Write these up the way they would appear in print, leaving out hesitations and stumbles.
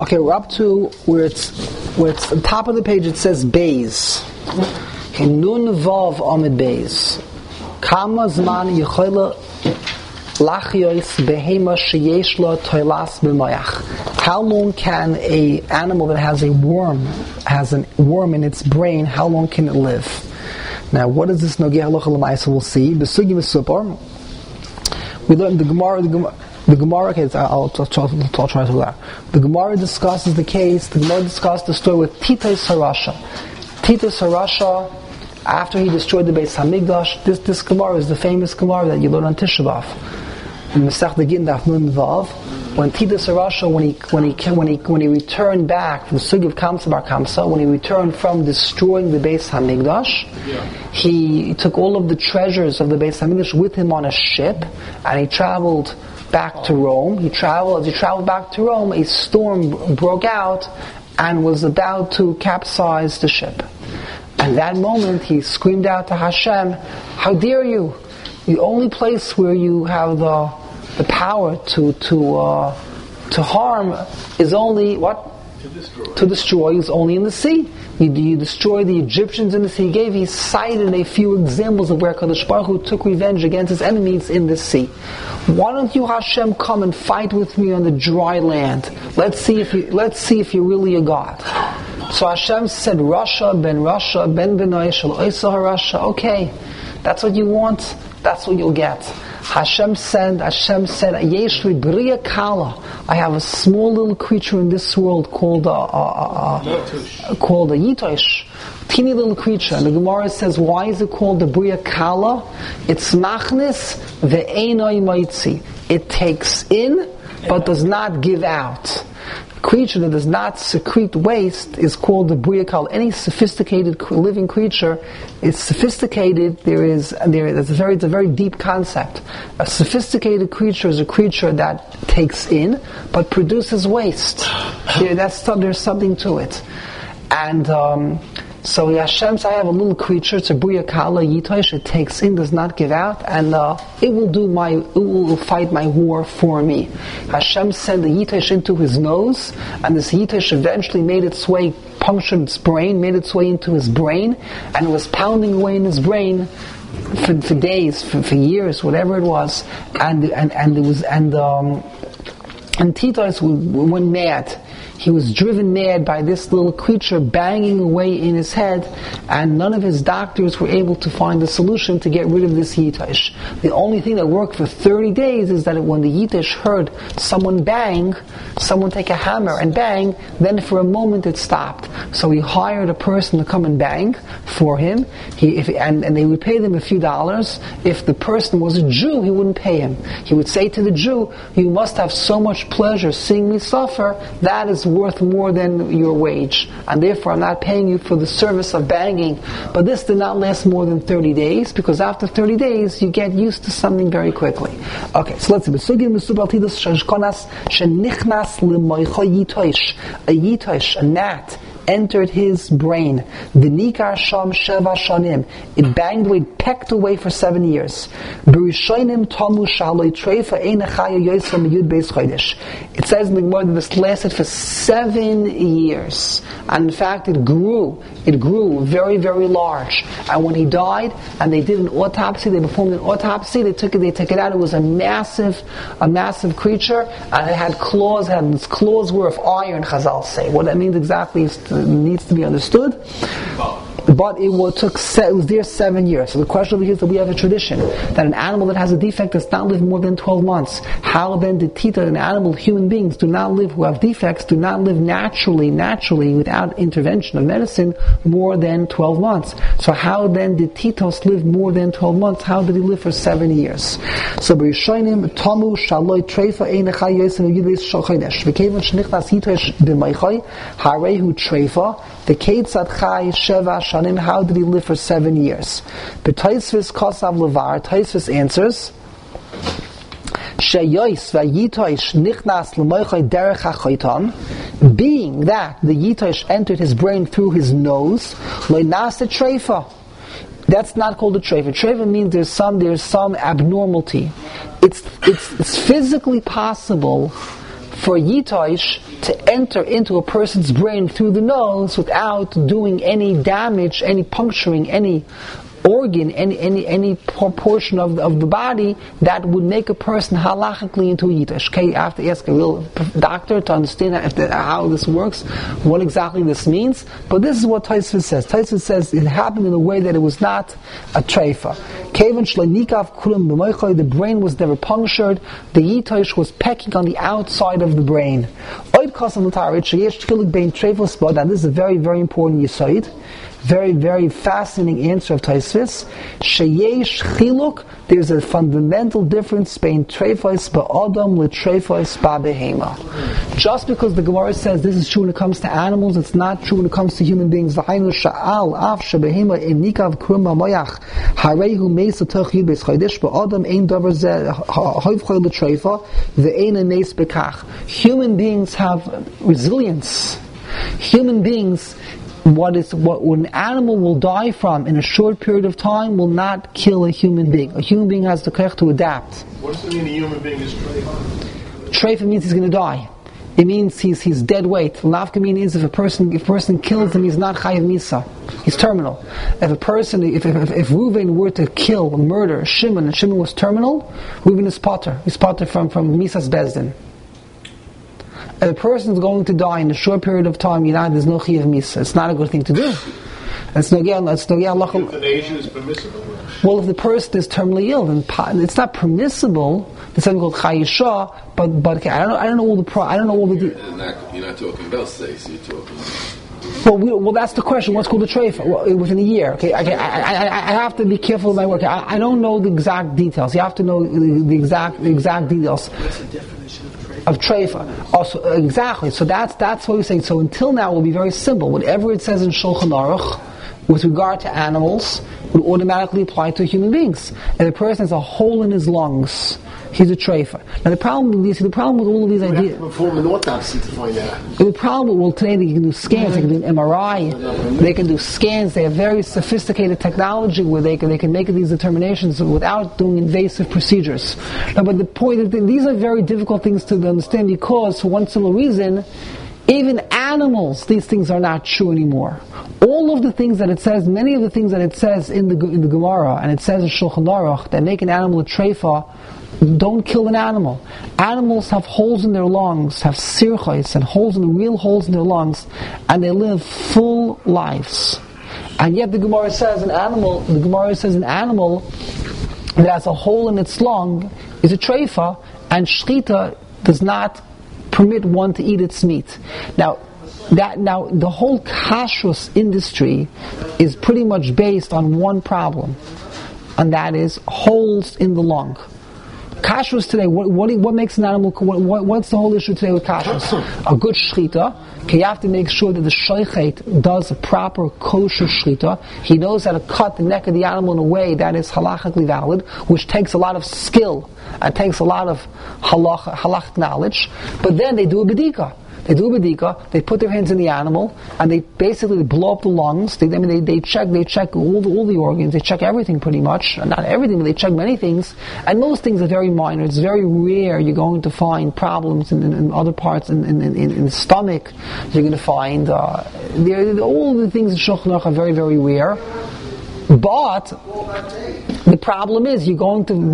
Okay, we're up to where it's on top of the page. It says Beis. Okay, Nun Vav Amid Beis. Kama Zman Yechola Lachyois Behema Sheyesh Lo Toilas B'Mayach. How long can a animal that has a worm in its brain? How long can it live? Now, what is this Nogeh Halacha L'Maisa? We'll see. Besugi Mesupar. We learned the Gemara. The Gemara, okay, I'll try to do that. The Gemara discusses the case. The Gemara discusses the story with Titus Harasha. Titus Harasha, after he destroyed the Beis Hamikdash, this Gemara is the famous Gemara that you learn on Tisha B'Av. In Masech Begin Daf Nun Vav, when Titus Harasha, when he returned back from the Sugi of Kamsa Bar Kamsa, when he returned from destroying the Beis Hamikdash, he took all of the treasures of the Beis Hamikdash with him on a ship, and he traveled back to Rome. As he traveled back to Rome, a storm broke out and was about to capsize the ship. At that moment, he screamed out to Hashem, "How dare you! The only place where you have the power to harm is only what? To destroy is only in the sea. You destroy the Egyptians in the sea." He cited a few examples of where Kadosh Baruch Hu took revenge against his enemies in the sea. Why don't you, Hashem, come and fight with me on the dry land? Let's see if you're really a God. So Hashem said, "Rasha ben Benai shel Oisa Harasha." Okay, that's what you want. That's what you'll get. Hashem said, "Yesh li bria kala." I have a small little creature in this world called a yitosh, teeny little creature. And the Gemara says, why is it called the bria kala? It's machnis ve'enoi maitzi. It takes in, but does not give out. Creature that does not secrete waste is called the bria kala. Any sophisticated living creature is sophisticated. It's a very deep concept. A sophisticated creature is a creature that takes in but produces waste. There's something to it. And so Hashem says, I have a little creature. It's a bria kala yitosh. It takes in, does not give out, and it will fight my war for me. Hashem sent the yitosh into his nose, and this yitosh eventually punctured its brain, made its way into his brain, and was pounding away in his brain for days, for years, whatever it was, and Titus went mad. He was driven mad by this little creature banging away in his head, and none of his doctors were able to find a solution to get rid of this yitosh. The only thing that worked for 30 days is that when the yitosh heard someone take a hammer and bang, then for a moment it stopped. So he hired a person to come and bang for him, and they would pay them a few dollars. If the person was a Jew, he wouldn't pay him. He would say to the Jew, "You must have so much pleasure seeing me suffer, that is worth more than your wage, and therefore I'm not paying you for the service of banging." But this did not last more than 30 days, because after 30 days you get used to something very quickly. Okay, so let's see. A yitosh, a gnat, entered his brain. V'nikar sham sheva shanim. It banged away, pecked away for 7 years. B'rishonim tomu shaloi treifa eina chaya yosem yud beis chodesh. It says in the Gemara that this lasted for 7 years. And in fact, it grew very, very large. And when he died, and they performed an autopsy, they took it out. It was a massive creature, and it had claws. Its claws were of iron. Chazal say. What that means exactly needs to be understood. But it was there 7 years. So the question over here is that we have a tradition that an animal that has a defect does not live more than 12 months. How then did human beings who have defects, do not live naturally, without intervention of medicine, more than 12 months? So how then did Titos live more than 12 months? How did he live for 7 years? So B'rishonim Tomu Shaloi Treifa Ein Echai Yosem Yudbeis Chodesh V'kevan Shenichnas Yitosh B'Meichai Harehu Treifa V'Keitzad Chai Sheva Shanim. How did he live for 7 years? But Taisvis Kosav Levar, Taisvis answers, being that the yitosh entered his brain through his nose, that's not called a treifa. Treifa means there's some abnormality. It's physically possible for yitosh to enter into a person's brain through the nose without doing any damage, any puncturing, any organ, any portion of the body that would make a person halachically into a yitosh. Okay, you have to ask a real doctor to understand how this works, what exactly this means. But this is what Tosfos says. Tosfos says it happened in a way that it was not a treifa. The brain was never punctured. The yitosh was pecking on the outside of the brain. Now this is a very, very important yisoid. Very, very fascinating answer of Tosfos. Sheyesh chiluk, there's a fundamental difference between treifos ba'adam l'treifos ba'behema. Just because the Gemara says this is true when it comes to animals, it's not true when it comes to human beings. V'hainu sha'al af shebehema imnikav krum ba'moyach hareihu meisa toch yud beis chodesh ba'adam ein davar zeh hoivchoy l'treifa ve'eina neis bekach. Human beings have resilience. Human beings, what an animal will die from in a short period of time will not kill a human being. A human being has the koach to adapt. What does it mean a human being is treifa? Treifa means he's going to die. It means he's dead weight. Lavka means if a person kills him, he's not chayav misa. He's terminal. If Reuven were to kill, murder Shimon, and Shimon was terminal, Reuven is potter. He's potter from misas bezdin. If a person is going to die in a short period of time, there's no chiyuv misa. It's not a good thing to do. Euthanasia is permissible? Well, if the person is terminally ill, then it's not permissible. There's something called chayisha, but okay, I don't know all the You're not talking about sex. You're talking. Well, that's the question. What's called a treifa? Within a year. Okay, I have to be careful with my work. I don't know the exact details. You have to know the exact details. What's the definition of treifa? Also, exactly. So that's what we're saying. So until now, it will be very simple. Whatever it says in Shulchan Aruch with regard to animals would automatically apply to human beings. And the person has a hole in his lungs, he's a treifa. Now the problem with all of these ideas. You have to perform an autopsy to find out. The problem, today they can do scans, they can do an MRI, they can do scans. They have very sophisticated technology where they can make these determinations without doing invasive procedures. Now, but the point is that these are very difficult things to understand because, for one simple reason, even animals, these things are not true anymore. All of the things that it says, many of the things that it says in the Gemara and it says in Shulchan Aruch that make an animal a treifa, don't kill an animal. Animals have holes in their lungs, have sirchos and real holes in their lungs, and they live full lives. And yet the Gemara says an animal that has a hole in its lung is a treifa, and shchita does not permit one to eat its meat. Now the whole kashrus industry is pretty much based on one problem, and that is holes in the lung. Kashrus today, what makes an animal, what's the whole issue today with kashrus? A good shchita, okay, you have to make sure that the shoichet does a proper kosher shchita. He knows how to cut the neck of the animal in a way that is halachically valid, which takes a lot of skill, and takes a lot of halach knowledge, but then they do a bedika. They they put their hands in the animal, and they basically blow up the lungs. They check all the organs, they check everything pretty much. Not everything, but they check many things. And most things are very minor. It's very rare you're going to find problems in other parts, in the stomach. You're going to find, all the things in Shulchan Aruch are very, very rare. But the problem is the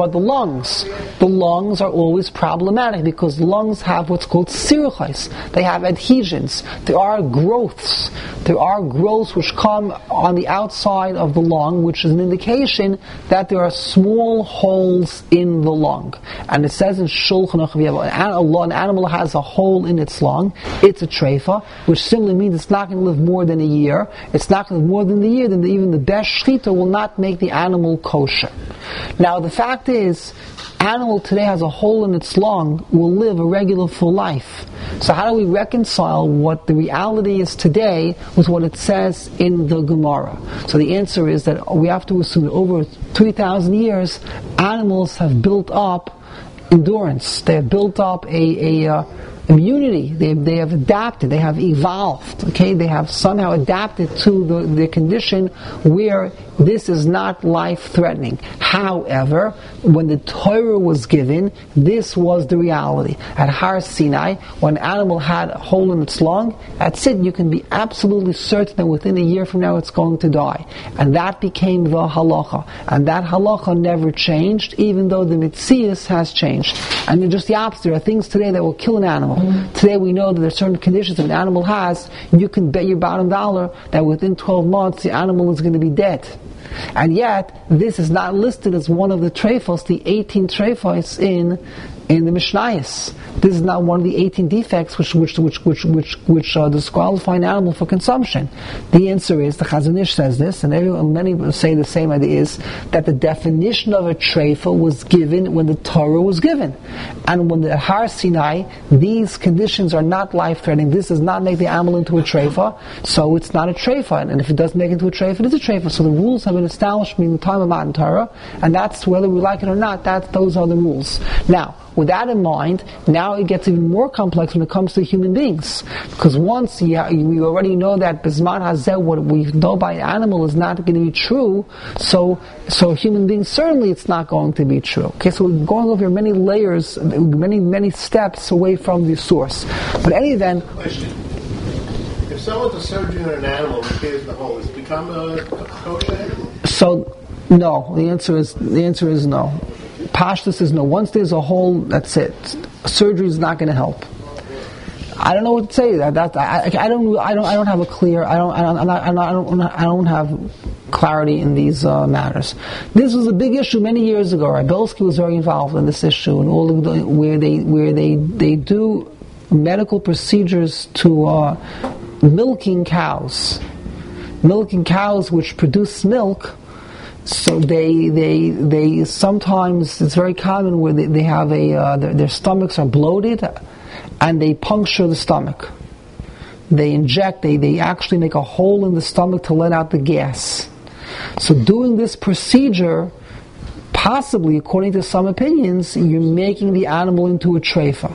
lungs are always problematic because the lungs have what's called sirchos. They have adhesions. There are growths which come on the outside of the lung, which is an indication that there are small holes in the lung. And it says in Shulchan Aruch, an animal has a hole in its lung, it's a treifa, which simply means it's not going to live more than a year. It's not going to live more than a year, then even the best shchita will not make the animal kosher. Now the fact is, animal today has a hole in its lung, will live a regular full life. So how do we reconcile what the reality is today with what it says in the Gemara? So the answer is that we have to assume that over 3,000 years, animals have built up endurance. They have built up a immunity. They have adapted. They have evolved. Okay, they have somehow adapted to the condition where this is not life-threatening. However, when the Torah was given, this was the reality. At Har Sinai, when an animal had a hole in its lung, that's it. You can be absolutely certain that within a year from now it's going to die. And that became the halacha. And that halacha never changed, even though the Metzius has changed. And they're just the opposite. There are things today that will kill an animal. Today we know that there are certain conditions that an animal has. You can bet your bottom dollar that within 12 months the animal is going to be dead. And yet, this is not listed as one of the treifos, the 18 treifos in the Mishnayos. This is not one of the 18 defects which disqualify an animal for consumption. The answer is, the Chazon Ish says this, and many say the same idea, is that the definition of a treifa was given when the Torah was given. And when the Har Sinai, these conditions are not life-threatening. This does not make the animal into a treifa, so it's not a treifa. And if it does make it into a treifa, it is a treifa. So the rules have been established in the time of Matan Torah, and that's whether we like it or not, those are the rules. Now, with that in mind, now it gets even more complex when it comes to human beings. Because once we already know that Bisman Hazeh, what we know by an animal is not going to be true, so human beings, certainly it's not going to be true. Okay, so we're going over many layers, many steps away from the source. But any event... Question. If someone's a surgeon on an animal and repairs the hole, does it become a kosher animal? So, no. The answer is no. Pashtus is no. Once there's a hole, that's it. Surgery is not going to help. I don't know what to say. I don't have a clear. I don't have clarity in these matters. This was a big issue many years ago. Belsky was very involved in this issue, and all of where they do medical procedures to milking cows which produce milk. So they sometimes, it's very common where they have their stomachs are bloated and they puncture the stomach. They inject, they actually make a hole in the stomach to let out the gas. So doing this procedure, possibly, according to some opinions, you're making the animal into a treifa.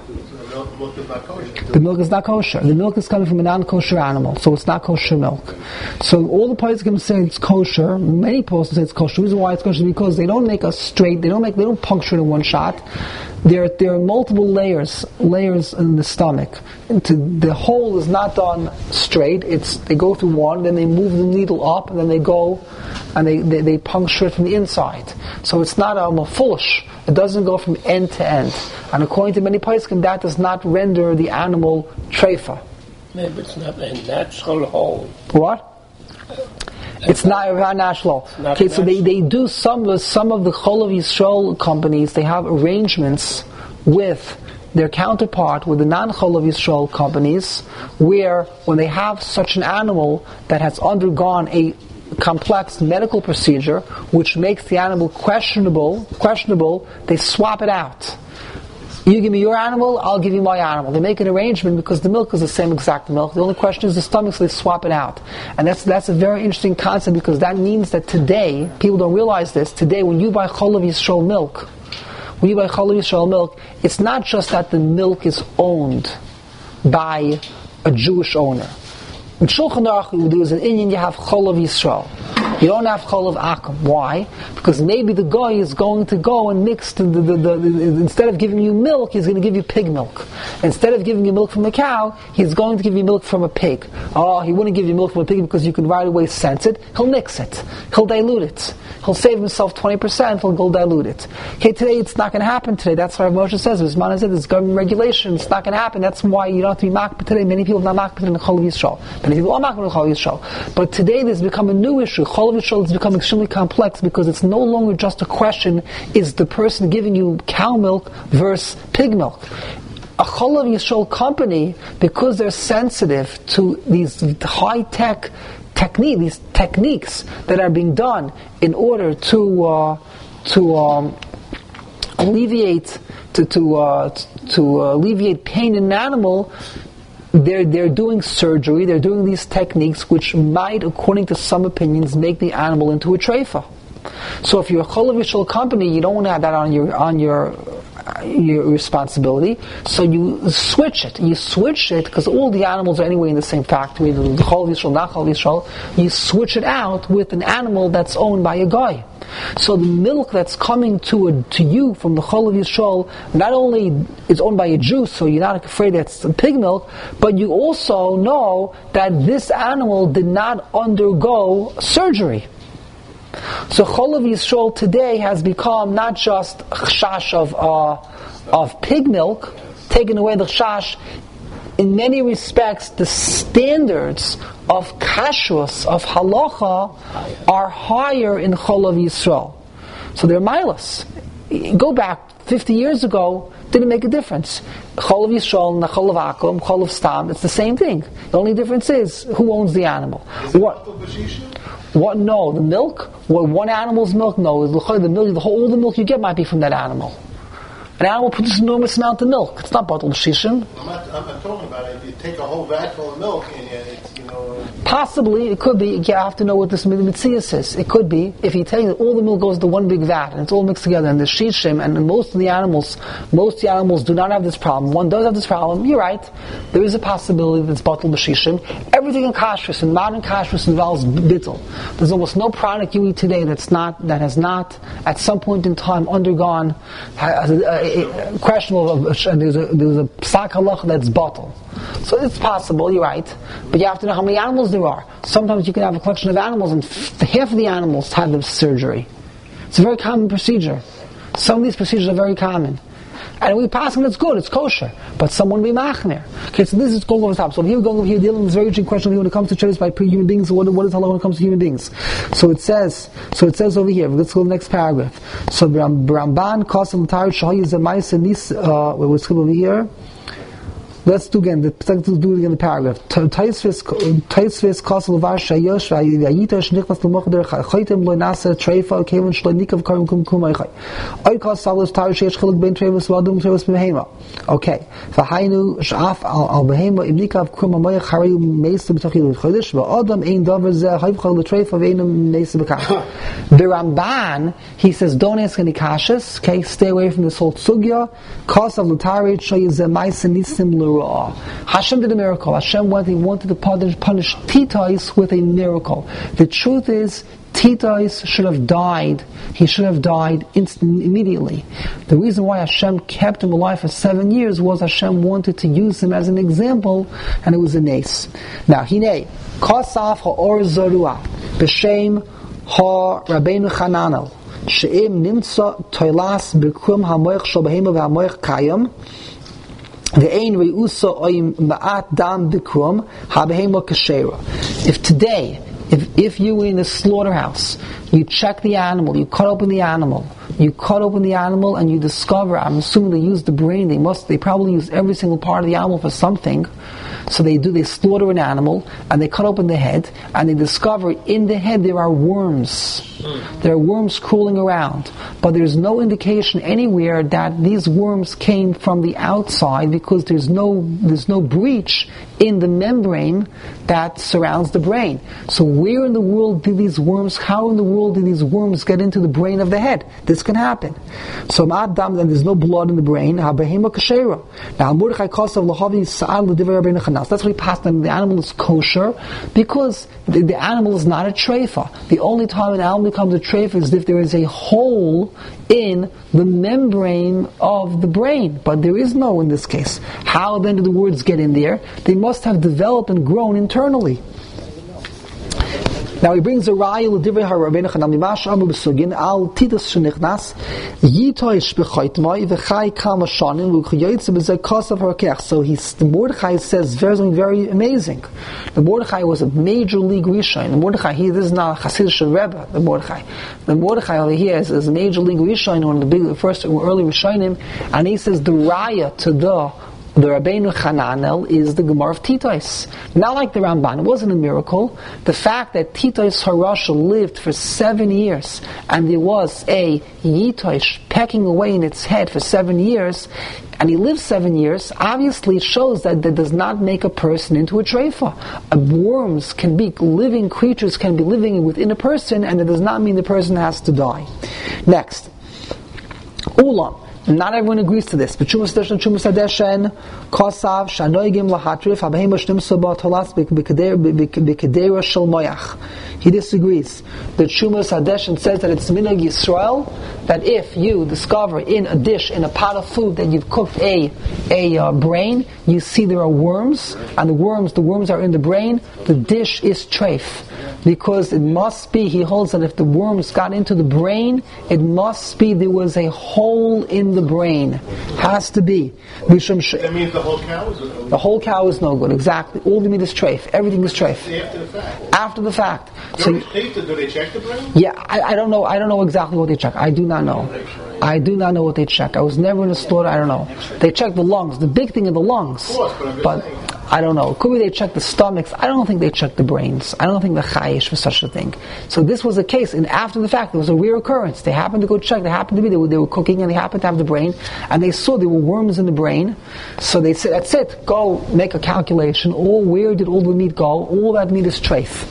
The milk is not kosher. The milk is coming from a non-kosher animal, so it's not kosher milk. So all the poskim say it's kosher. Many poskim say it's kosher. The reason why it's kosher is because they don't make a straight. They don't puncture it in one shot. There are multiple layers in the stomach. The hole is not done straight. They go through one, then they move the needle up, and then they go and they puncture it from the inside. So it's not foolish. It doesn't go from end to end. And according to many poskim, that does not render the animal treifa. Maybe it's not a natural hole. What? It's not natural. Okay, so they do some of the Cholav Yisrael companies. They have arrangements with their counterpart, with the non-Cholav Yisrael companies, where when they have such an animal that has undergone a complex medical procedure, which makes the animal questionable, they swap it out. You give me your animal, I'll give you my animal. They make an arrangement because the milk is the same exact milk. The only question is the stomach, so they swap it out. And that's a very interesting concept, because that means that today, people don't realize this, today when you buy Cholav Yisrael milk, it's not just that the milk is owned by a Jewish owner. In Shulchan Aruch, there is an Indian, you have Cholav Yisrael. You don't have Cholav Akum. Why? Because maybe the guy is going to go and mix instead of giving you milk, he's going to give you pig milk. Instead of giving you milk from a cow, he's going to give you milk from a pig. Oh, he wouldn't give you milk from a pig because you can right away sense it. He'll mix it. He'll dilute it. He'll save himself 20%, he'll go dilute it. Okay, today it's not going to happen today. That's why Moshe says, Bisman said, there's government regulation, it's not going to happen. That's why you don't have to be makbid today. Many people are not makbid in the Cholav Yisrael. Many people are makbid in Cholav Yisrael. But today there's become a new issue. Cholav Yisrael has become extremely complex because it's no longer just a question, is the person giving you cow milk versus pig milk? A Cholav Yisrael company, because they're sensitive to these high-tech these techniques that are being done in order to alleviate pain in an animal, they're doing surgery. They're doing these techniques which might, according to some opinions, make the animal into a treifa. So if you're a Cholav Yisrael company, you don't want to have that on your your responsibility. So you switch it. You switch it because all the animals are anyway in the same factory. The Chol Yisrael, not Chol Yisrael. You switch it out with an animal that's owned by a guy. So the milk that's coming to you from the Chol of Yisrael, not only is owned by a Jew, so you're not afraid that's pig milk, but you also know that this animal did not undergo surgery. So Chol of Yisrael today has become not just chash of pig milk, taking away the chash. In many respects, the standards of kashrus, of halacha, are higher in Chol of Yisrael. So they're milas. Go back 50 years ago, didn't make a difference. Chol of Yisrael, Chol of Akum, Chol of Stam, it's the same thing. The only difference is who owns the animal. What? No, the milk. One animal's milk. No, the milk. All the milk you get might be from that animal. An animal produces an enormous amount of milk. It's not batal b'shishim. I'm talking about it. You take a whole vat full of milk and it's, Possibly, it could be. You have to know what this mitzias is. It could be if you take all the milk goes to one big vat and it's all mixed together, and the shishim and most of the animals do not have this problem. One does have this problem. You're right. There is a possibility that it's batal b'shishim. Everything in kashrus, in modern kashrus, involves bittul. There's almost no product you eat today that has not at some point in time undergone a questionable. There's a psak halach that's batal. So it's possible, you're right, but you have to know how many animals there are. Sometimes you can have a collection of animals and half of the animals have the surgery. It's a very common procedure. Some of these procedures are very common. And we pass them, it's good, it's kosher. But someone will be machner. Okay, so this is going over the top. So here we're going over here dealing with this very interesting question when it comes to choice by human beings. What is halal when it comes to human beings? So it says over here, let's go to the next paragraph. So Ramban Kosel Tarit Shahi Zemais and this what's over here. Let's do again. Let's do it again. The paragraph. Taisvis kosel varsha yosh vayita shnichnas l'mochader chaytem lo nasa treifa kevin shlenikav karim kumkumay. Oy kosel tar sheish chiluk ben treivus vadum treivus behema. Okay. V'hainu shaf al behema imnikav kumamay charayu meisa b'tachil chodesh v'adam ein davar zeh hayvchal l'treifa v'einam meisa b'kach. The Ramban, he says, don't ask any kashas. Okay, stay away from this whole sugya. Kosel l'tarit shayi zeh maisa nisim Hashem did a miracle. Hashem wanted to punish Titais with a miracle. The truth is, Titais should have died. He should have died immediately. The reason why Hashem kept him alive for 7 years was Hashem wanted to use him as an example, and it was a nace. Now, Hine, Kosaf ha'or zorua, b'shem ha'Rabbeinu Chananel, she'im nimtza toilas b'kum ha'moich shobahema v'ha'moich kayam, if today, if you were in a slaughterhouse, you check the animal, you cut open the animal, and you discover, I'm assuming they use the brain, they probably use every single part of the animal for something. So they slaughter an animal, and they cut open the head, and they discover in the head there are worms. There are worms crawling around. But there's no indication anywhere that these worms came from the outside, because there's no breach in the membrane that surrounds the brain. So where in the world how in the world did these worms get into the brain of the head? This can happen. So and there's no blood in the brain. Now Mordechai Kosav Lahavi Sa'al L'Divrei Rabbeinu Chananel. That's what he passed on. The animal is kosher because the animal is not a treifa. The only time an animal becomes a treifa is if there is a hole in the membrane of the brain. But there is no in this case. How then do the words get in there? They must have developed and grown internally. Now he brings a raya l'divrei ha'Rabbeinu Chananel mimash amru b'sugin al titas shenichnas yitoish b'chaytmai v'chai kama shanim v'chayotze b'zeh kosav harakech. So the Mordechai says something very amazing. The Mordechai was a major league Rishon. The Mordechai here, this is not a Hasidic Rebbe. The Mordechai over here is a major league Rishon, one of the first early Rishonim, and he says the raya to the Rabbeinu Chananel is the Gemara of Titais. Not like the Ramban. It wasn't a miracle. The fact that Titais Harasha lived for 7 years and there was a Yitosh pecking away in its head for 7 years, and he lived 7 years, obviously shows that does not make a person into a treifa. Worms can be living creatures, can be living within a person, and it does not mean the person has to die. Next. Ulam. Not everyone agrees to this. But Chumas Hadeshen, Kosav, Shanoigim Lahatrif, Abahim Bashnim Sabah Tolas B'Kedera Shel Moyach. He disagrees. The Chumas Hadeshen says that it's Minhag Yisrael, that if you discover in a dish, in a pot of food, that you've cooked a brain, you see there are worms, and the worms are in the brain, the dish is treif. Because it must be, he holds that if the worms got into the brain, it must be there was a hole in the brain. Has to be. That means the whole cow is no good? The whole cow is no good, exactly. All the meat is treif. Everything is treif. After the fact? After the fact. Do they check the brain? Yeah, I don't know. I don't know exactly what they check. I do not know. I do not know what they check. I was never in a slaughter. I don't know. They check the lungs. The big thing is the lungs. Of course, but I don't know. Could be they check the stomachs. I don't think they check the brains. I don't think the chayish for such a thing. So this was a case, and after the fact, there was a rare occurrence. They happened to go check. They happened to be, they were cooking, and they happened to have the brain, and they saw there were worms in the brain. So they said, that's it. Go make a calculation. Where did all the meat go? All that meat is treif.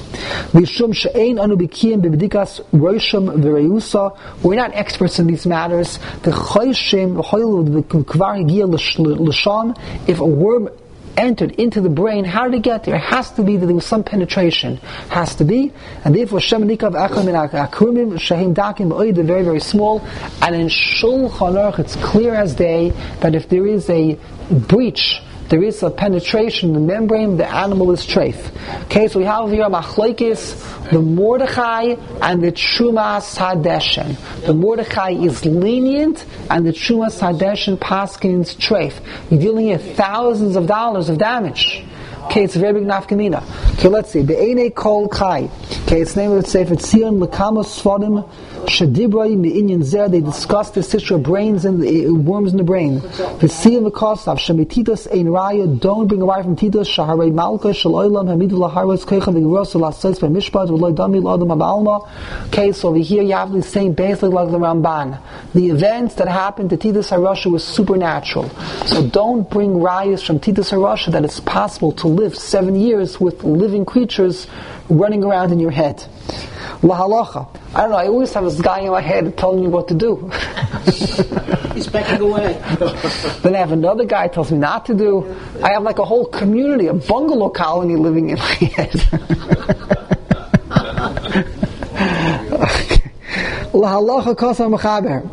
We're not experts in these matters. If a worm entered into the brain, how did it get there? It has to be that there was some penetration. Has to be. And therefore, they're very, very small. And in Shulchan Aruch, it's clear as day that if there is a breach, there is a penetration in the membrane, the animal is treif. Okay, so we have here Machlokes, the Mordechai and the Chumas Hadeshen. The Mordechai is lenient and the Chumas Hadeshen paskins treif. You're dealing with thousands of dollars of damage. Okay, it's a very big nafkamina. Okay, let's see. Be'enei kol kai. Okay, it's named of the Sefer Tzion, Lekamos Sfodim, Shadibroi Me'inyan Zer. They discussed the issue of brains and worms in the brain. The Siyam V'Kosav, Shemititas Ein Raya, don't bring away from Titas, Shaharei Malka, Shal Oilam, Hamidu Laharos, Kecha V'Gros, Lassois, V'Mishpat, V'Loi Dami, L'Odam Abalma. Okay, so over here you have the same basically like the Ramban. The events that happened to Titas HaRasha was supernatural. So don't bring rayas from Titas HaRasha that it's possible to live 7 years with living creatures running around in your head. La halacha. I don't know, I always have this guy in my head telling me what to do. He's backing away. Then I have another guy tells me not to do. I have like a whole community, a bungalow colony living in my head. La halacha kosa mechaber.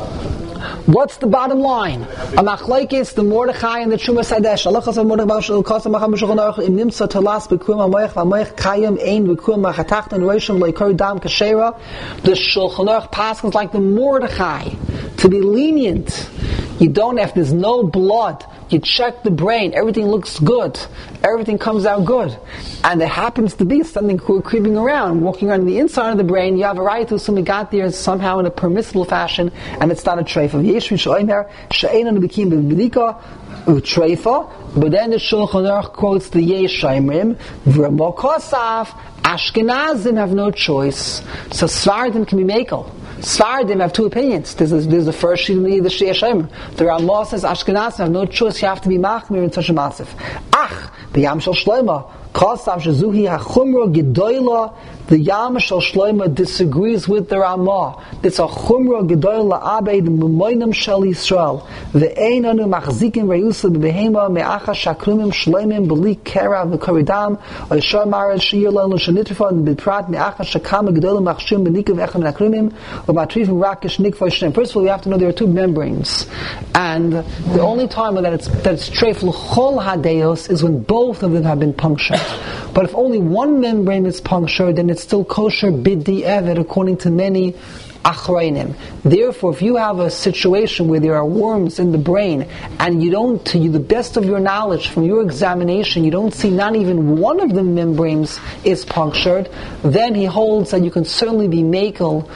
What's the bottom line? A machlokes, the Mordechai and the Chumas Hadesh. Halachas of Mordechai kosa mecham b'shulchan aruch im nimtza talas b'kurim hamoich v'hamoich kayim ein b'kurim hachatachton roshim leikor dam kashera. The Shulchan Aruch passes like the Mordechai to be lenient. You don't have, there's no blood. You check the brain, everything looks good. Everything comes out good. And there happens to be something creeping around, walking around the inside of the brain. You have a right to assume it got there somehow in a permissible fashion, and it's not a treif of Yeshua Shoimer, She'enon B'kim B'Bedika, Treifa, but then the Shulchan Aruch quotes the Yeshayimrim, V'Ramo Kosaf, Ashkenazim have no choice. So Svardim can be Mekel. Svardim have two opinions. There's the first sheet and the Yeshayimrim. The Ramah says Ashkenazim have no choice, you have to be Machmir in such a massive. Ach, the Yam Shel Shlomo, Kosaf Shezuhi HaChumra Gedoyla, the Yam Shel Shlomo disagrees with the Ramah. It's a Chumra Gedoyla Abed M'moinam Shel Yisrael. Ve'einanu Machzikim Reyusa B'Behema Me'acha Shakrumim Shloimim B'li Kera V'Koridam Oishar Mared Shir Lelu Shenitrifa B'Prat Me'acha Shakama Gedoyla Machshim B'Nikav Echem Nakrumim U'Matrifim Rakish Nikva Shem. First of all, you have to know there are two membranes. And the only time that it's treif l'chol hadeos is when both of them have been punctured. But if only one membrane is punctured, then it's still kosher b'di evet according to many achrayim. Therefore, if you have a situation where there are worms in the brain and you don't, to the best of your knowledge, from your examination, you don't see not even one of the membranes is punctured, then he holds that you can certainly be makel,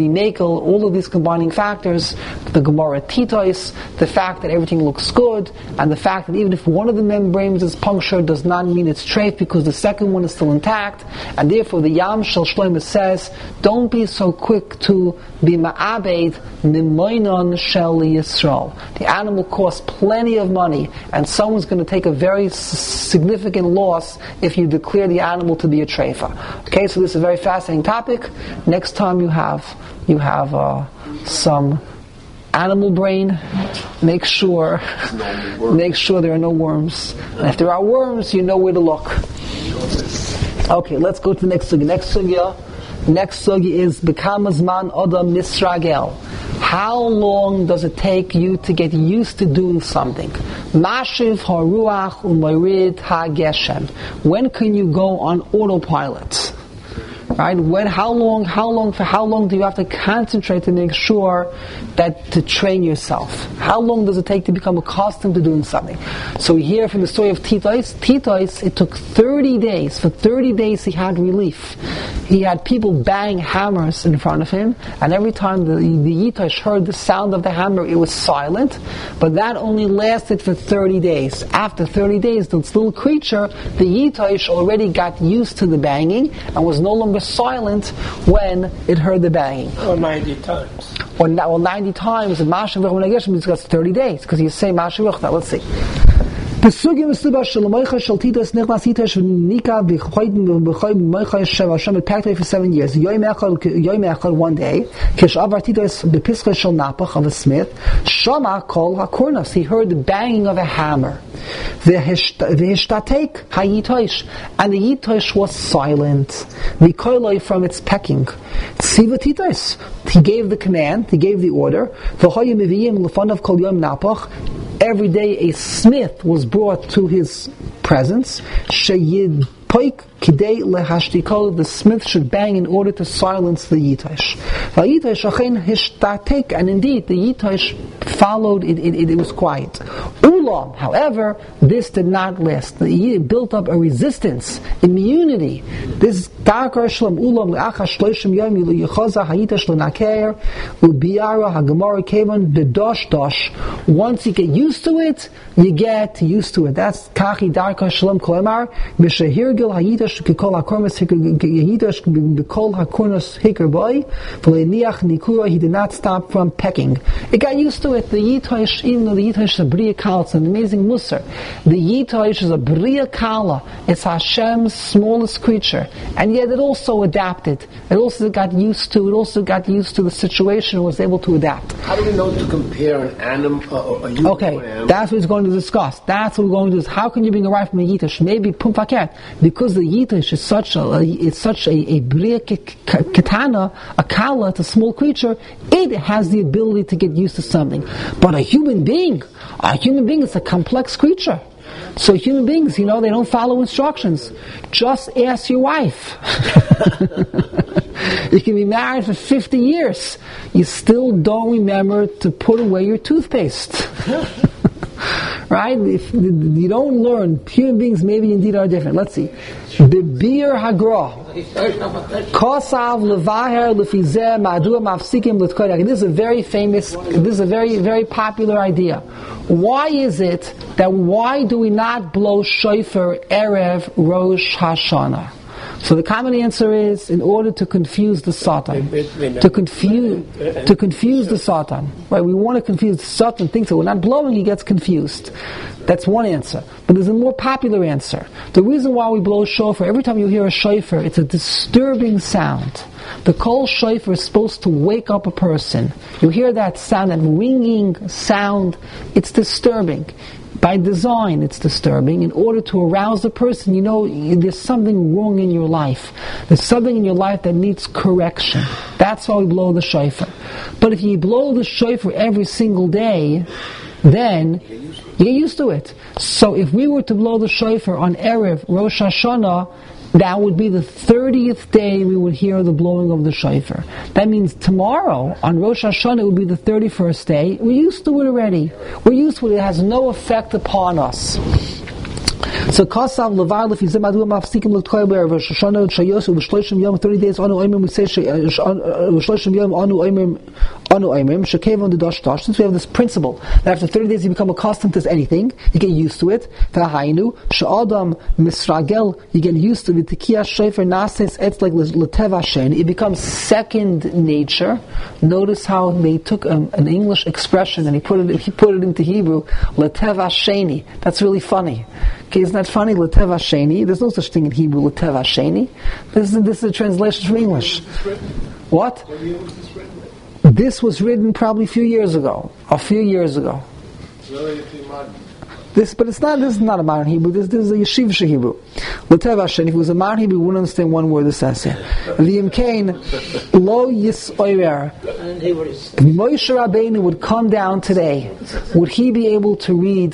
all of these combining factors, the Gemara Titois, the fact that everything looks good, and the fact that even if one of the membranes is punctured does not mean it's treif because the second one is still intact, and therefore the Yam Shel Shlomo says, don't be so quick to be ma'abed mimoinon shel Yisrael. The animal costs plenty of money, and someone's going to take a very significant loss if you declare the animal to be a treifa. Okay, so this is a very fascinating topic. Next time you have some animal brain, make sure there are no worms. And if there are worms, you know where to look. Okay, let's go to the next sugya. Next sugya is B'kama zman adam misragel. How long does it take you to get used to doing something? Mashiv haruach u'mayrid hageshem. When can you go on autopilot? Right? How long do you have to concentrate to make sure that to train yourself? How long does it take to become accustomed to doing something? So we hear from the story of Titos. Titos, it took 30 days. For 30 days he had relief. He had people bang hammers in front of him, and every time the Yitosh heard the sound of the hammer, it was silent. But that only lasted for 30 days. After 30 days, this little creature, the Yitosh, already got used to the banging and was no longer silent when it heard the banging. Or 90 times. Or 90 times, and Mashiach v'chol Geshem, it's 30 days, because you say Mashiach. Now let's see. Pesugim Suba Shalomoicha Shaltitos Nichnas Hitosh Nika B'Choy Sheva Hashem packed away for 7 years. Yoim Echad one day, Kishavar Titos B'Pischa Shal Napach of a smith, Shama Kol HaKornos. He heard the banging of a hammer. V'Hishtatek HaYitosh, and the Yitosh was silent. V'Koiloi from its pecking. Tziva Titos. He gave the command. He gave the order. V'Choy Miviyim L'Fanav Kol Yom Napach. Every day a smith was brought to his presence. Sheyid poik kidei lehashtikol. The smith should bang in order to silence the Yitosh. Vayitosh achen hishtatek, and indeed the Yitosh followed. It was quiet. Ulam, however, this did not last. He built up a resistance, immunity. This darker shlam ulam le'achas shloshim yom yichaza hayitosh lenaker ubiara hagemara kevan bedosh dosh. Once you get used to it, you get used to it. That's kachi darka shlam kolemar mishahirgil hayitosh kekol hakormas hayitosh bekol hakornas hiker boy v'leiniach nikura. He did not stop from pecking. It got used to it. The Yitosh, even though the Yitosh is a Bria Kala, it's an amazing musar. The Yitosh is a Bria Kala. It's Hashem's smallest creature, and yet it also adapted. It also got used to the situation and was able to adapt. How do we know to compare an animal, a human Okay, that's what he's going to discuss. That's what we're going to do. Is how can you bring a right from a Yitosh? Maybe Pumpaket, because the Yitosh is such a Bria Katana, a Kala, it's a small creature. It has the ability to get used to something. But a human being is a complex creature. So human beings, they don't follow instructions. Just ask your wife. You can be married for 50 years. You still don't remember to put away your toothpaste. Right? If you don't learn, human beings maybe indeed are different. Let's see. Bibir Hagra. Kosav levaher lefizeh ma'adua mafsikim l'tkoyach. This is a very, very popular idea. Why do we not blow shofar erev Rosh Hashanah? So the common answer is in order to confuse the Satan. To confuse the Satan. Right? We want to confuse the Satan, thinks that we're not blowing, he gets confused. That's one answer. But there's a more popular answer. The reason why we blow shofar, every time you hear a shofar, it's a disturbing sound. The kol shofar is supposed to wake up a person. You hear that sound, that ringing sound, it's disturbing. By design, it's disturbing. In order to arouse the person, there's something wrong in your life. There's something in your life that needs correction. That's why we blow the shofar. But if you blow the shofar every single day, then you get used to it. So if we were to blow the shofar on Erev Rosh Hashanah, that would be the 30th day we would hear the blowing of the shofar. That means tomorrow, on Rosh Hashanah, it would be the 31st day. We're used to it already. We're used to it. It has no effect upon us. So Kasav Levar Lefizem Adu Mafsikim L'Tkoy Rosh Hashanah Shayos U'Shloshim Yom 30 days Anu Oimim. We say U'Shloshim Yom Anu Oimim Shekev on the Dosh Dosh. Since we have this principle that after 30 days you become accustomed to anything, you get used to it. V'Hainu She'Adam Misragel, you get used to it. Tikiyah Shofar Nases Etz like L'Teva Shen. It becomes second nature. Notice how they took an English expression and he put it into Hebrew. L'Teva Sheni. That's really funny. Okay, isn't that funny? L'Teva Sheni. There's no such thing in Hebrew. L'Teva Sheni. This is a translation from English. What? This was written probably a few years ago. Really, it's modern. This is not a modern Hebrew. This is a yeshivish Hebrew. L'tev Hashem, if it was a modern Hebrew, we wouldn't understand one word this says here. V'im kain lo yisoyer. If Moshe Rabbeinu would come down today, would he be able to read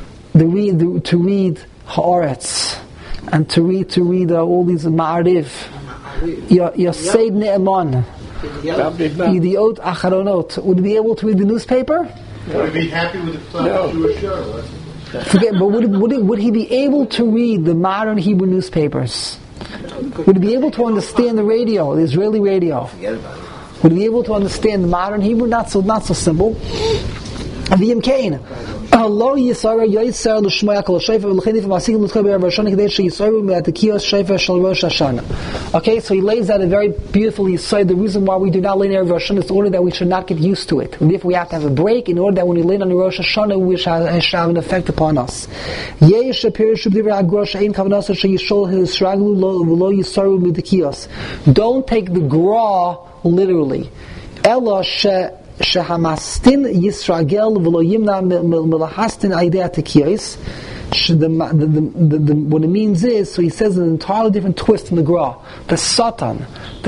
Haaretz and to read all these Ma'ariv, Yosed Ne'eman, Yediot Acharonot? Would he be able to read the newspaper? Would he be happy with the class Jewish show? Forget, but would he be able to read the modern Hebrew newspapers? Would he be able to understand the radio, the Israeli radio? Would he be able to understand the modern Hebrew? Not so simple. V'im kain lo yisara yoyser l'shmoya kol shayfer v'l'chini v'masikim l'tzchor b'erav Rosh Hashanah k'dei sheyisaru me'atikiyos shayfer shel Rosh Hashanah. Okay, so he lays out a very beautifully. Said the reason why we do not lay on Erev Rosh Hashanah is in order that we should not get used to it. And if we have to have a break, in order that when we lay on the Rosh Hashanah, we should have an effect upon us. Yesh apirish b'divrei Hagro she'ein kavanasa sheyishol hisraglu lo yisaru me'atikiyos. Don't take the gra literally. Ela shehamastin yisragel v'lo yimna melahastin aidei atikiyos. What it means is, so he says an entirely different twist in the Gra. The Satan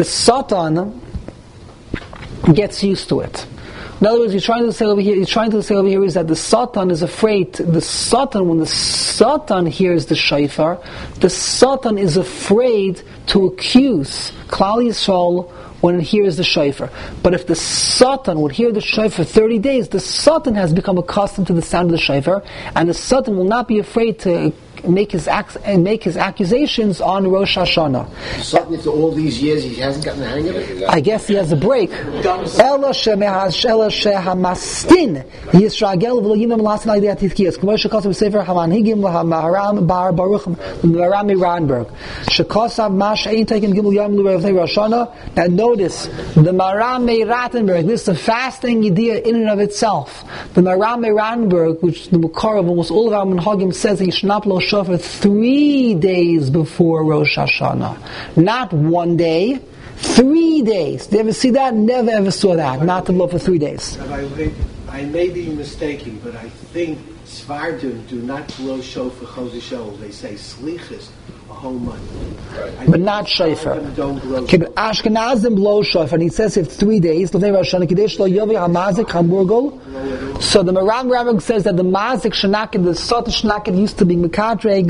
gets used to it. In other words, he's trying to say over here is that the Satan is afraid. When the Satan hears the shofar, the Satan is afraid to accuse Klal Yisrael when it hears the shofar. But if the Satan would hear the shofar for 30 days, the Satan has become accustomed to the sound of the shofar, and the Satan will not be afraid to make his accusations on Rosh Hashanah. Satan, after all these years, he hasn't gotten the hang of it? I guess he has a break. Ela shehamastin yisragel v'lo yimna melasin al yidei atikiyos. K'mo shekasav b'sefer hamanhigim l'hamaharam bar baruch l'maram Miranberg. Shekasav ma she'ein taken gimel yom l'revnei Rosh Hashanah. Now notice, the Maram Rattenberg, this is a fasting idea in and of itself. The Maram Rattenberg, which the Makar of almost all of our Minhagim says that you should not blow shofar 3 days before Rosh Hashanah. Not 1 day, 3 days. Did you ever see that? Never ever saw that. Not to blow for 3 days. I may be mistaken, but I think Svardim do not blow shofar Chodesh Elul. They say slichas a whole month. But not shofar. Okay, but Ashkenazim blow shofar, and he says if 3 days, so the Maram Rambam says that the mazik should not get, the satan should not get used to being mekadreg,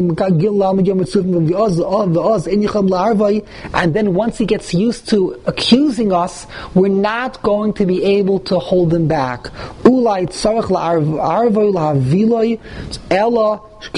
and then once he gets used to accusing us, we're not going to be able to hold him back. So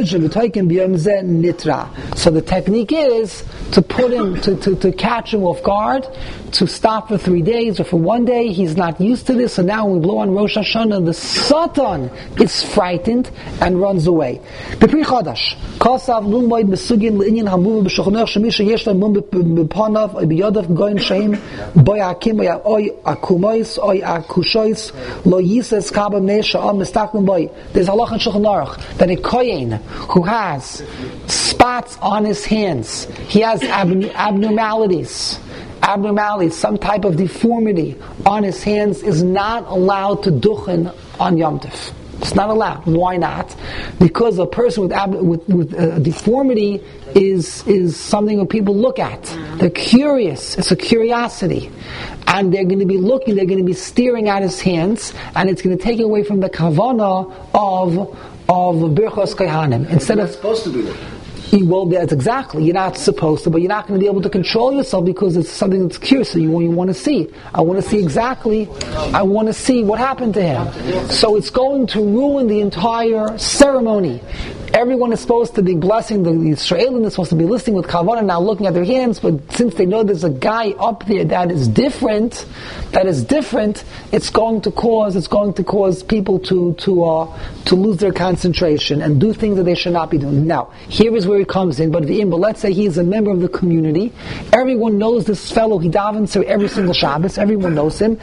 the technique is to put him, to catch him off guard, to stop for 3 days or for 1 day. He's not used to this, so now when we blow on Rosh Hashanah, the Satan is frightened and runs away. B'pri Chodesh, Kosav Lumoid Besugin L'Inyan Hamuv B'Shochonech Shemisha Yesh Mum B'Panav B'Yodav Goyin Sheim Boy Akim Oy Akumois Oy Akushois Lo Yises Kabam Nesha Am Mistaklim Boy. There's halach in Shulchan Aruch that a kohen who has spots on his hands, he has abnormalities, some type of deformity on his hands, is not allowed to duchen on Yom Tov. It's not allowed. Why not? Because a person with a deformity is something that people look at. They're curious. It's a curiosity. And they're going to be looking, they're going to be staring at his hands, and it's going to take away from the kavanah of Birchos Kohanim. Instead of supposed to be there. Well, that's exactly. You're not supposed to, but you're not going to be able to control yourself because it's something that's curious. So you want to see. I want to see exactly. I want to see what happened to him. So it's going to ruin the entire ceremony. Everyone is supposed to be blessing the Israelim. They're supposed to be listening with kavanah, now looking at their hands. But since they know there's a guy up there that is different, it's going to cause people to lose their concentration and do things that they should not be doing. Now, here is where he comes in. But let's say he is a member of the community. Everyone knows this fellow. He davens every single Shabbos. Everyone knows him.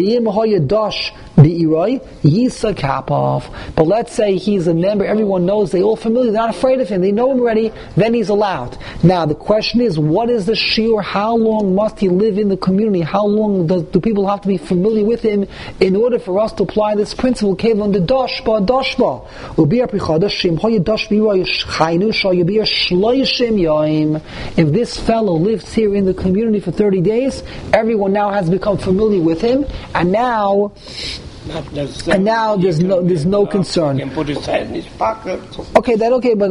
But let's say he's a member. Everyone knows. They all familiar. They're not afraid of him. They know him already. Then he's allowed. Now the question is, what is the shiur? How long must he live in the community? How long do people have to be familiar with him in order for us to apply this principle? If this fellow lives here in the community for 30 days, everyone now has become familiar with him, and now there's no concern. He can put his head in his pocket. Okay, but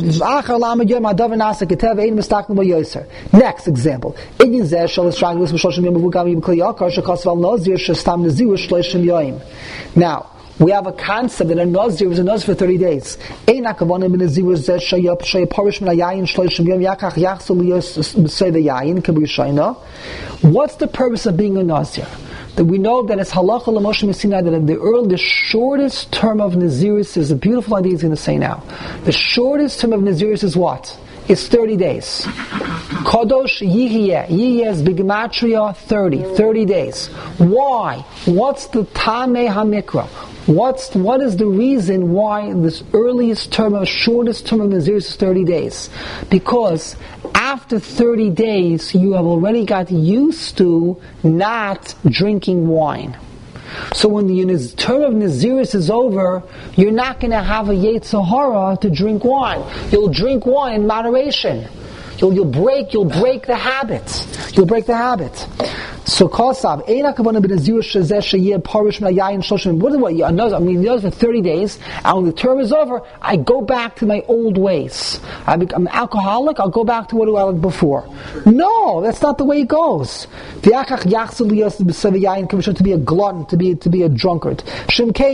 next example. Now, we have a concept that a nazir is a nazir for 30 days. What's the purpose of being a nazir? That we know that it's halacha l'Moshe Sinai that the shortest term of Naziris is a beautiful idea he's going to say now. The shortest term of Naziris is what? It's 30 days. Kadosh Yihiyeh. Yihiyeh is B'gematria 30 days. Why? What's the Tameh HaMikra? What is the reason why this shortest term of Naziris is 30 days? Because after 30 days, you have already got used to not drinking wine. So when the term of Naziris is over, you're not going to have a Yetzer Hara to drink wine. You'll drink wine in moderation. You'll break the habit. You'll break the habit. So Kosav, for 30 days, and when the term is over, I go back to my old ways. I'm an alcoholic, I'll go back to what I was before. No, that's not the way it goes. To be a glutton, to be a drunkard. So what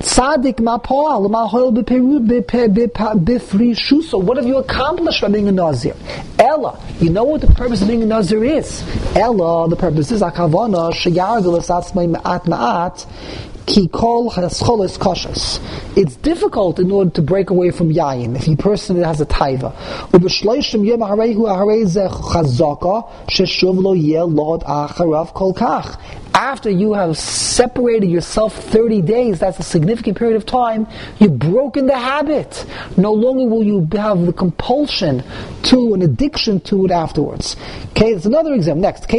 have you accomplished by being a Nazir? Ella, you know what the purpose of being a Nazir is? Ella, the purpose is akavana sheyardu l'satzmei ma'at ma'at ki kol hascholos kashas. It's difficult in order to break away from yayin if a person has a taiva. Ubeshloishim yom harehu harei ze chazaka sheshuv lo yeh lod acharav kol kach. After you have separated yourself 30 days, that's a significant period of time, you've broken the habit. No longer will you have the compulsion to, an addiction to it afterwards. Okay, that's another example. Next.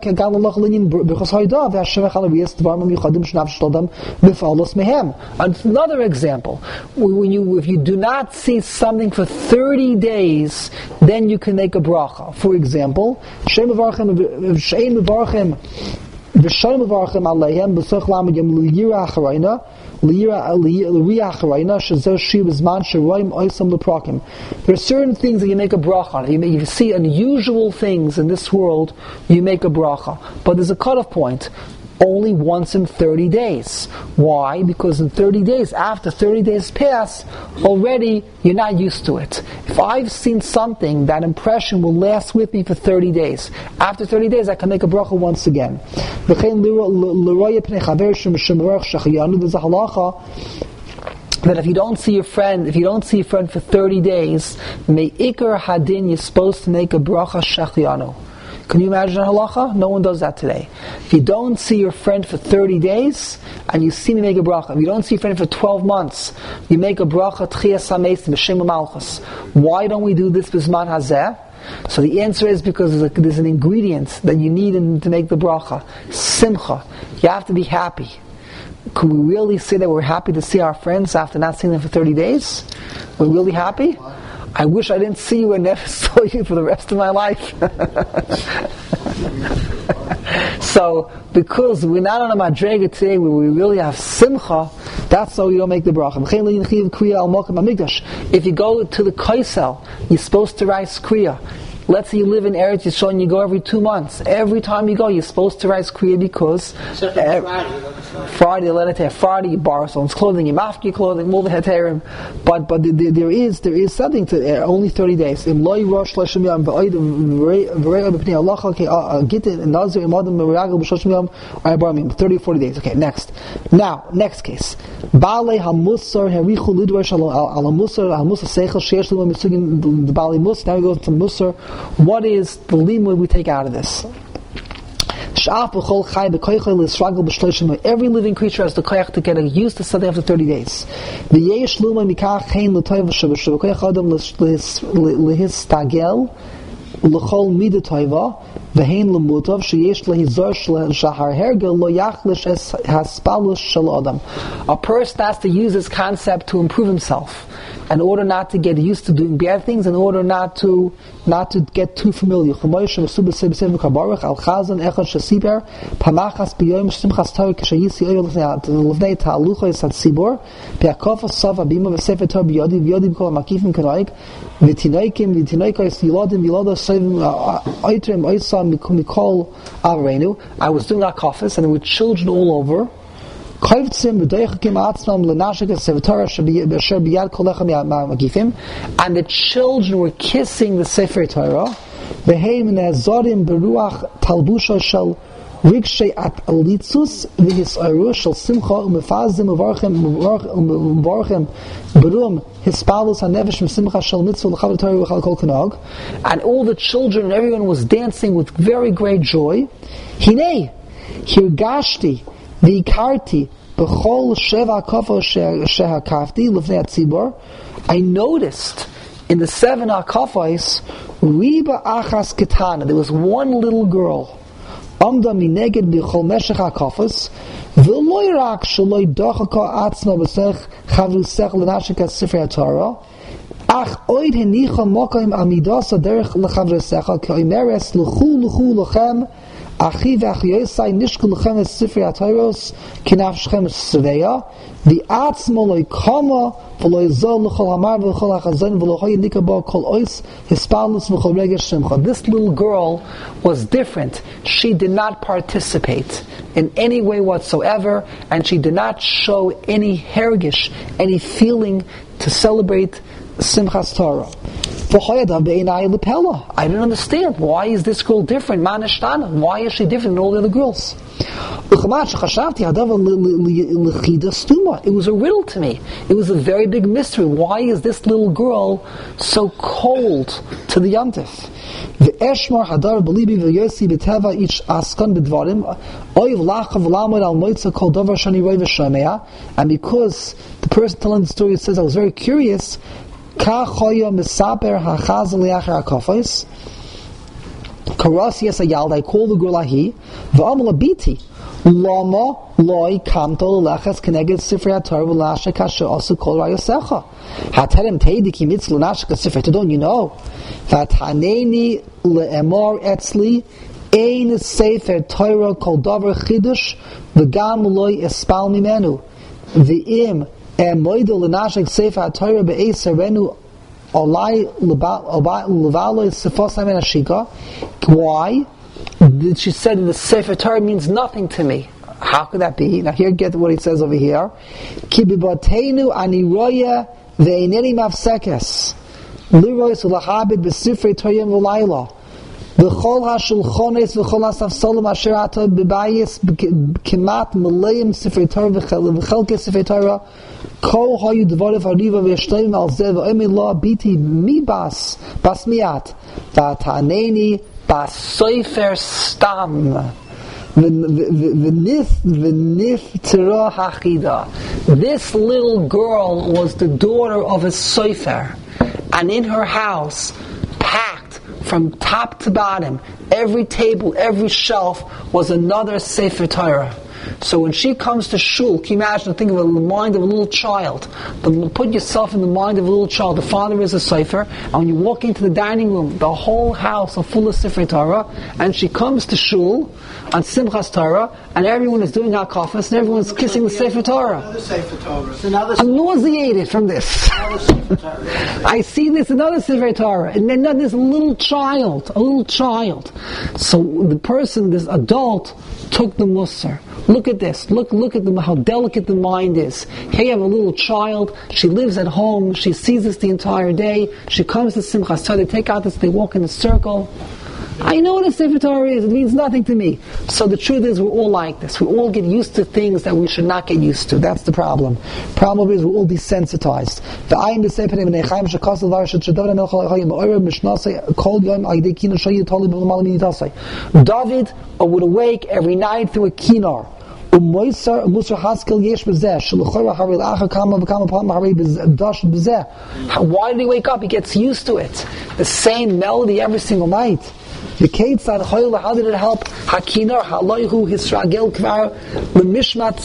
Another example. If you do not see something for 30 days, then you can make a bracha. For example, B'shalom Mevarchim Aleihem b'soch lamed yom l'yira acharayna l'yira acharayna shezer shi b'zman sheroim oisam l'prakim. There are certain things that you make a bracha on. You see unusual things in this world, you make a bracha. But there's a cutoff point. Only once in 30 days. Why? Because in 30 days, after 30 days pass, already you're not used to it. If I've seen something, that impression will last with me for 30 days. After 30 days, I can make a bracha once again. There's a halacha that if you don't see your friend for 30 days, me'ikar hadin, you're supposed to make a bracha shachiyanu. Can you imagine a halacha? No one does that today. If you don't see your friend for 30 days, and you see me make a bracha, if you don't see your friend for 12 months, you make a bracha tchiyas hamesim b'shem malchus. Why don't we do this b'zman hazeh? So the answer is because there's an ingredient that you need to make the bracha. Simcha. You have to be happy. Can we really say that we're happy to see our friends after not seeing them for 30 days? We're really happy? I wish I didn't see you and never saw you for the rest of my life. So, because we're not on a madrega today where we really have simcha, that's why we don't make the bracha. If you go to the kaisel, you're supposed to rise kriya. Let's say you live in Eretz Yisrael and you go every 2 months. Every time you go, you're supposed to rise kriya because Friday, let it have Friday, you borrow someone's clothing, you mafki clothing, move the heterim. But there is something to only 30 days. 30 or 40 days. Okay, next. Now, next case. What is the limud we take out of this? Every living creature has the koyach to get used to something after 30 days. l'chol mida toiva v'hein l'mutav sheyesh lehizor shahar hergel lo yachlish es haspalus shel adam. A person has to use this concept to improve himself, in order not to get used to doing bad things, in order not to get too familiar. Al chazan echad shesiber pamachas b'yom shimchas Torah k'shayisi oyo l'fnei ta'aluchos hatzibor be'akofas sav abima v'sefer Torah b'yodi b'kol makifim k'noik v'tinoikos yilodim yilodos sevim oitrem oisa mikol avarenu. I was doing akofas, and there were children all over. And the children were kissing the Sefer Torah. And all the children and everyone was dancing with very great joy. Hinei, hirgashti, v'ikarti, b'chol sheva kafo shehakafti l'fnei hatzibor. I noticed in the 7 akafos, riba achas ketana, there was one little girl. Amda mineged b'chol meshech akafos, v'lo rak shaloi dochaka atzma b'sech chavrusech l'nashik sefer Torah. Ach oid henicha mokaim amidasa derech l'chavrusecha k'oimeres l'chu l'chem Achi v'achiyosai nishkul lechem es sifrei HaTorah kinafshchem sveya v'atzmo lo yikama v'lo yizol l'chol hamar v'chol hachazon v'lo hoy nika bo kol ois hispalus v'chol regesh shimcha. This little girl was different. She did not participate in any way whatsoever, and she did not show any hergish, any feeling to celebrate Simchas Torah. I didn't understand. Why is this girl different? Why is she different than all the other girls? It was a riddle to me. It was a very big mystery. Why is this little girl so cold to the Yontif? And because the person telling the story says, I was very curious, Karasias ayald, I call the girl ahi, v'amal abiti, lama loy kamto lechas keneged sifrei haTorah v'lasha kasher asu kol rayosecha. Haterem teidiki mitz l'nashka sifrei, don't you know? V'athaneni le'emor etzli, ein sefer Torah kol davar chidush, v'gam loy espal mimenu, v'im moidel l'nashek sefer haTorah be'eserenu olai l'valo sefosam en ashika. Why? She said the Sefer Torah means nothing to me. How could that be? Now here, get what it says over here. Ki bibatenu ani roya ve'eneni mafsekes liroyes ulachabed b'sifrei Torah v'layla v'chol hashulchones v'chol hasafsolim asher ata b'bayis b'kemat maleim sifrei Torah v'chelke sifrei Torah kol hayu dvarev hariva v'yashleim al zeh v'omer lo biti mi bas miat v'ataneni bas sofer stam v'nif tera hachida. This little girl was the daughter of a sofer, and in her house, packed from top to bottom, every table, every shelf was another Sefer Torah. So when she comes to shul, can you imagine, think of the mind of a little child. Put yourself in the mind of a little child. The father is a sefer, and when you walk into the dining room, the whole house is full of Sefer Torah, and she comes to shul on Simchas Torah, and everyone is doing hakafas, and everyone's kissing the Sefer Torah. Another Sefer Torah. I'm nauseated from this. I see this another Sefer Torah, and then this little child. So the person, this adult, took the musar. Look at this. Look at how delicate the mind is. Here you have a little child. She lives at home. She sees this the entire day. She comes to Simchas Torah. They take out this. They walk in a circle. I know what a Sefer Torah is. It means nothing to me. So the truth is, we're all like this. We all get used to things that we should not get used to. That's the problem. Problem is, we're all desensitized. David would awake every night through a kinar, Umoisar Musar Haskel Yesh Bezeh Shulchora Haril Acha Kama V'Kama Pam Harei Dash Bezeh. Why did he wake up? He gets used to it. The same melody every single night. The Ketzad Choyle, how did it help? Hakinar Haloihu Hisragel Kvar Lemishmat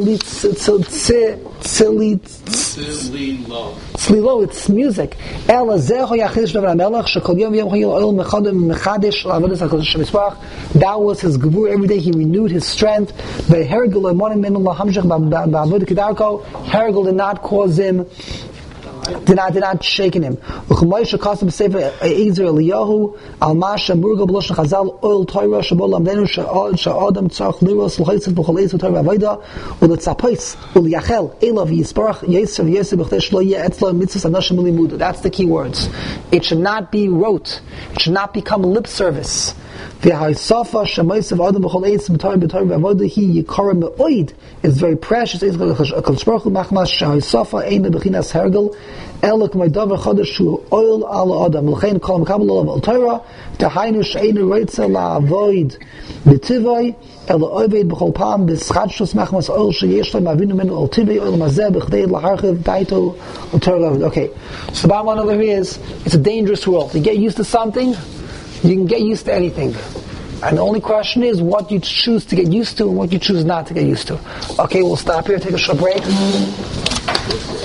Tzlilo. It's music. Ela Zeho Yachidish Davar HaMelech Shekol Yom Yom Chayil Oil Mechadim Mechadish Lavadas HaKadosh HaMisparach. That was his gevur. Every day he renewed his strength. The Hergel Monim Min Lahamshach Ba'avodah Kedarko. Hergel did not cause him. Did not shaken him. Uchumaysha Kasim Sefer Ezer Eliyahu Almasha Murga B'Loshen Chazal Oil Torah Shabol Amdenu Sha'adam Tzarch Liros L'Chaytzit B'Choleis Torah V'Avoda U'Letzapais U'Yachel Elav Yisparach Yisrav Yisrav B'Chtei Shlo Yeh Etzlo Mitzvahs Anashim Limuda. That's the key words. It should not be rote. It should not become lip service. V'Haisafa Shemaysav Adam B'Choleis B'Torah V'Avoda Hi Yikara Me'oid is very precious. HaKadosh Baruch Hu Machmas She'Haisafa Eina B'Chinas Hergel Elok my davar chodesh shu oil ala adam. L'chein kol mekabel olav al Torah. T'hainu she'einu roitza la'avoid b'tivoi ela oived b'chol pam b'schadshus machmas oil she'yesh lo ma'avinu menu al tivoi oil mazeh b'chdei l'harchiv daito al Torah. Okay, so the bottom line over here is it's a dangerous world. You get used to something, you can get used to anything. And the only question is what you choose to get used to and what you choose not to get used to. Okay, we'll stop here, take a short break.